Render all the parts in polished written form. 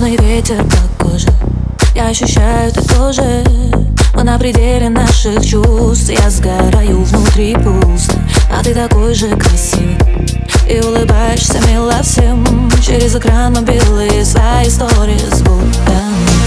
Нежный ветер по коже, я ощущаю, ты тоже. Мы на пределе наших чувств, я сгораю внутри пусто. А ты такой же красивый и улыбаешься мило всем. Через экран мобилы свои истории будто.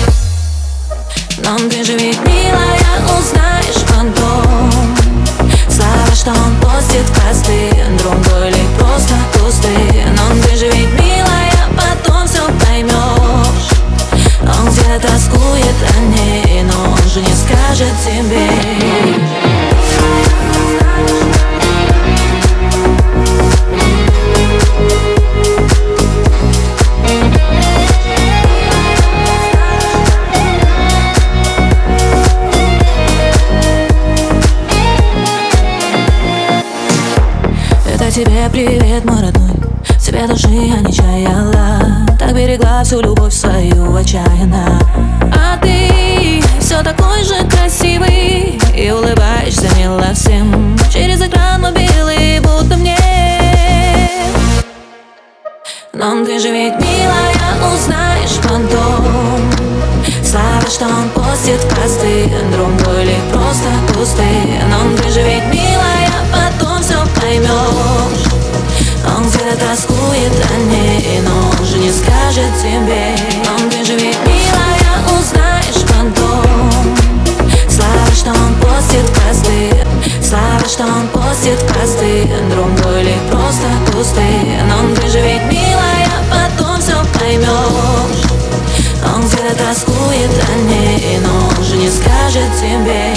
Но ты же ведь милая, узнаешь потом. Слава, что он постит посты, другой ли просто пустые. Но ты же ведь милая, потом все поймешь. Он где-то тоскует о ней, но он же не скажет тебе. Тебе привет, мой родной, тебя даже я не чаяла. Так берегла всю любовь свою отчаянно. А ты все такой же красивый и улыбаешься мило всем. Через экран мобилы будто мне. Но ты же ведь милая, узнаешь потом. Слава, что он постит посты, другой ли просто пустые. Но ты же ведь милая, потом все поймешь. Он где-то тоскует о ней, но он же не скажет тебе. Но ты же ведь милая, узнаешь потом. Слава, что он постит посты. Слава, что он постит посты, другой ли просто пустые. Но ты же ведь милая, потом все поймешь. Он где-то тоскует о ней, но он же не скажет тебе.